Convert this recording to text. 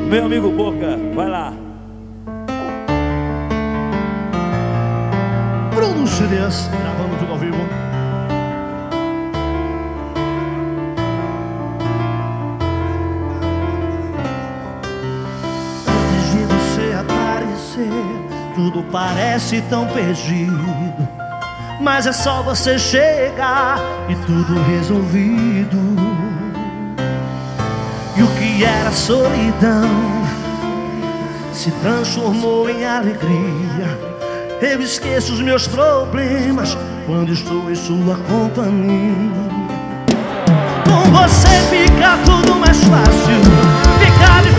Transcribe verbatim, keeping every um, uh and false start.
Meu amigo Boca, vai lá. Bruno C Ds, gravando tudo ao vivo. Antes de você aparecer, tudo parece tão perdido, mas é só você chegar e tudo resolvido. E o que era solidão se transformou em alegria. Eu esqueço os meus problemas quando estou em sua companhia. Com você fica tudo mais fácil, fica de